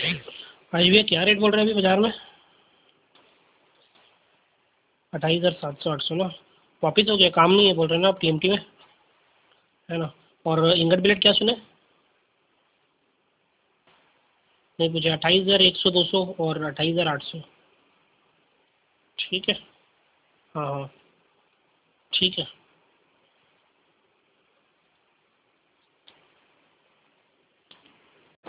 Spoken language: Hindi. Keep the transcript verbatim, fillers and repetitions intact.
भाई भैया क्या रेट बोल रहे हैं अभी बाजार में? अट्ठाईस हज़ार सात सौ आठ सौ ना, वापिस हो गया, काम नहीं है बोल रहे हैं ना आप टीएमटी में, है ना? और इंगट बिलेट क्या सुने? नहीं पूछे, अट्ठाईस हज़ार एक सौ दो सौ और अट्ठाईस हज़ार आठ सौ। ठीक है, हाँ हाँ ठीक है।